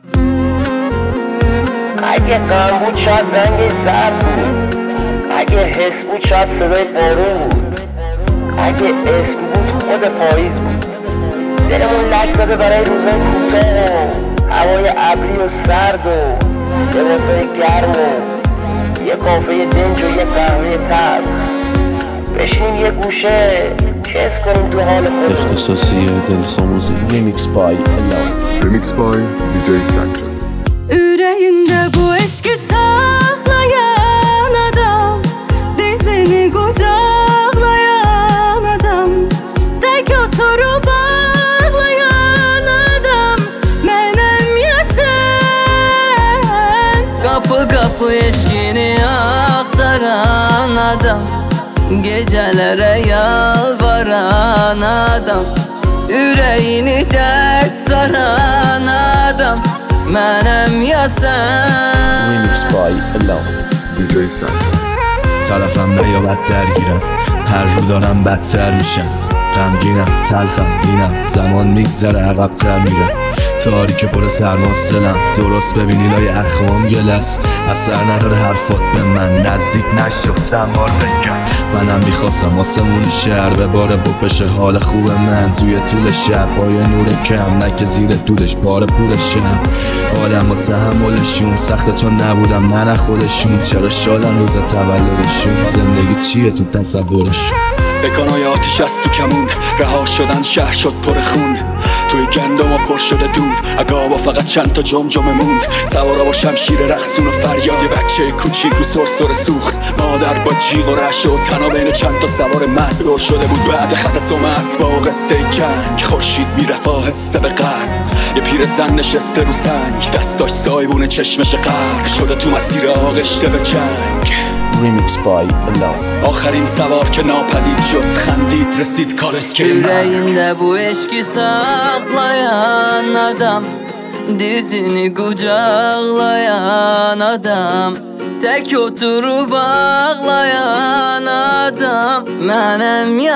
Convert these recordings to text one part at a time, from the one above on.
اگه غم بود شاید رنگ زرد بود، اگه حس بود شاید صدای بارون بود، اگه اسم بود خود پاییز بود. دلمون لک زده برای روزای کوتاه و هوای ابری و سرد و لباسای گرم و یه کافه دنج و یه قهوه تلخ. بشینیم یه گوشه کس کنیم تو حال خودمون. اختصاصی دل موزیک Remix by Ella. Remix by DJ Sanchez. Ürəyində bu eşki saxlayan adam, dizini qucaqlayan adam, tək oturub ağlayan adam mənəm ya sən. Qapı qapı eşkini axtaran adam, gecələrə yalvaran adam, ürəyini dərd saran adam mənəm ya sən. Remix by Ella. DJ Sanchez. طرفم نیابد درگیرم، هر رو دارم بدتر میشم، غمگینم تلخم اینم، زمان میگذره عقب‌تر میرم، تاریک پر سرماست دلم، درست ببینی لای اخمام گلست، اثر نداره حرفات به من، نزدیک نشو چند بار بگم. منم میخواستم آسمون شهر بباره و بشه حال خوب من، توی طول شب با یه نور کم، نه که زیر دودش بار پولشم، حالم و تحملشون سخته چون نبودم من از خودشون، چرا شادن روز تولدشون، زندگی چیه تو تصورشون. بکانای آتیش از تو کمون، رها شدن شهر شد پر خون، توی گندم و پر شده دود، اگابا فقط چند تا جمجمه موند، سوارا با شمشیر رقصون و فریاد، یه بچه کوچیک رو سرسره سوخت، مادر با جیغ و رعشه و تنها بین چند تا سوار مست دور شده بود بعد خط سوم اسباق قصه جنگ، خورشید میرفت آهسته به غرب، یه پیر زن نشسته رو سنگ، دستاش سایبون چشمش غرق شده تو مسیر آغشته به جنگ. Remix by Ella. آخرین سوار که ناپدید شد خندید رسید کالسکه. Ürəyində bu eşki saxlayan adam, dizini qucaqlayan adam, tək oturub ağlayan adam mənəm ya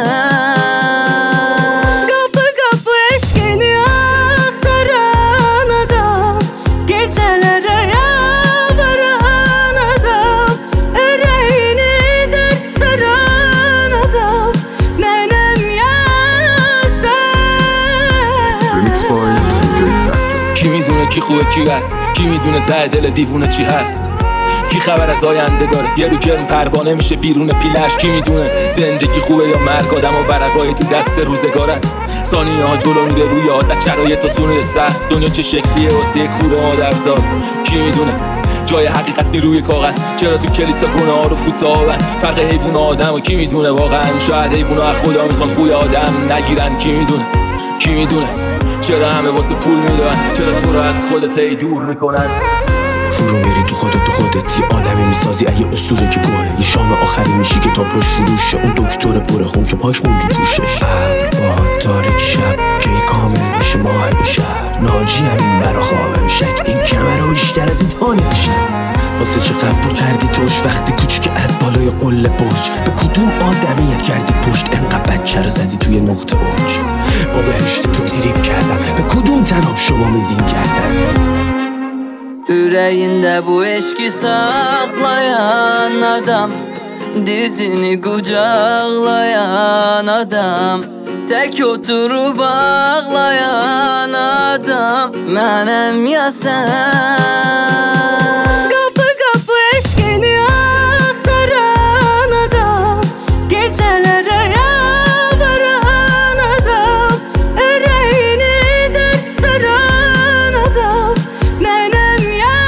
sən. Qapı qapı eşkini axtaran adam, gecələrə yalvaran adam, ürəyini dərd saran adam mənəm ya sən. Remix by DJ Sanchez. کی میدونه کی خوبه کی بد، کی میدونه ته دل دیوونه چی هست، کی خبر از آینده داره، یه رو گرم پروانه میشه بیرون پیلش، کی میدونه زندگی خوبه یا مرگ، آدم و ورقای تو دست روزگارن، ثانیه ها جلو میره روی عادت، شرایط و سونه سخت، دنیا چه شکلیه واسه یک کوره مادرزاد، کی میدونه جای حقیقت نیروی کاغذ، چرا تو کلیسا گناه ها رو فوت آون، فرق حیوان و آدم و کی میدونه واقعا، شاید حیوان ها از خدا میخوان خوی آدم نگیرن، کی میدونه کی میدونه چرا همه واسه پول میدن، چرا تو رو از خودت دور میکنن. فرو میری تو خودت یه آدمی میسازی اگه اصوله که گوه، یه شام آخری میشی که تابلوش فروشه، اون دکتر پره خون که پاش مونجو پوشش، ابر باد تاریک شب که کامل میشه ماه این شهر، ناجی همین برا خوابه میشک، این کمرها بیشتر از این تانه میشن، واسه چه قبول کردی توش وقتی کوچیک از بالای قله برج، به کدوم آدمیت کردی پشت، انقدر بچه رو زدی توی نقطه اوج، با بهشت تو تریپ کردم، به کدوم تناب شما میدین کردن. Ürəyində bu eşki saxlayan adam, dizini qucaqlayan adam, tək oturub ağlayan adam mənəm ya sən. Qapı qapı eşkini axtaran adam, gecələrə yalvaran adam, ürəyini dərd saran adam mənəm ya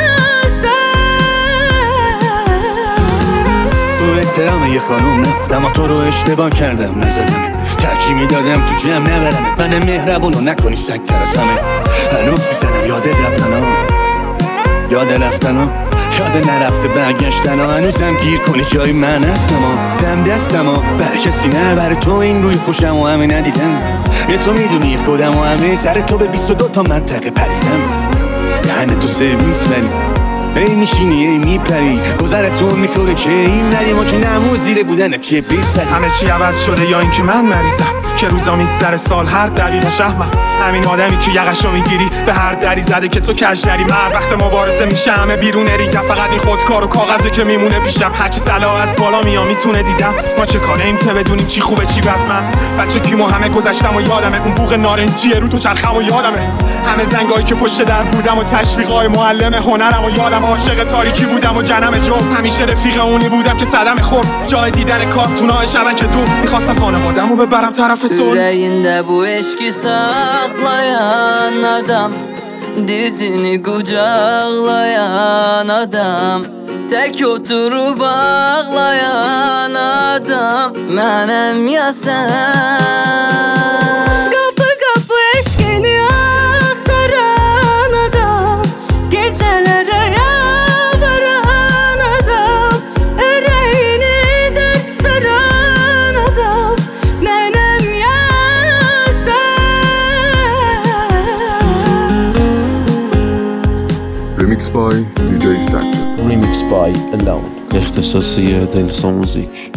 sən. تو احترام یه خانوم نبودم و تو رو اشتباه کردم نزدم، ترجیح میدادم تو جمع نبرمت، من مهربونو نکنی سگ ترسمه، هنوز میزنم یاد رفتنم، یاد رفتنم، یاد نرفته برگشتن ها، هنوزم گیر کنی جای من هستم ها، دم دستم ها، بر کسی نه بر تو این روی خوشم و همه ندیدم، یه تو میدونی خودم و همه سر تو به 22 تا منطقه پریدم، دهن تو سرویس ولی ای میشینی ای میپری گذرتون میکنه که این نریم که نمو زیر بودنه که بیت همه چی عوض شده یا اینکه من مریضم که روزا میگذره سال هر دقیقه شهمم همین آدمی که یقشو میگیری به هر دری زده که تو کجدری مرد وقت مبارزه میشه همه بیرون ریگم فقط این خودکار و کاغذه که میمونه پیشم هرچی سلاح از بالا میام میتونه دیدم ما چه کاریم که بدونیم چی خوبه چی بد من بچه کیمو همه گذشتم و یادمه اون بوق نارنجیه رو تو چرخم و یادمه همه زنگایی که پشت در بودم و تشویقای معلم هنرم و یادم عاشق تاریکی بودم و جنم جفت همیشه رفیق اونی بودم که صدم خورد جای دیدن کارتونای شبکه که دو میخواستم خانواده‌مو ببرم طرف صلح Yüreğinde bu eşki saklayan adam Dizini kucaklayan adam Tek oturup ağlayan adam Mənim ya sen Kapı kapı eşkini aktaran adam Gecelere yalvaran adam Yüreğini dert saran adam Mənim ya sen Remix by DJ Sanchez. Remix by Alone. اختصاصی دلسان موزیک.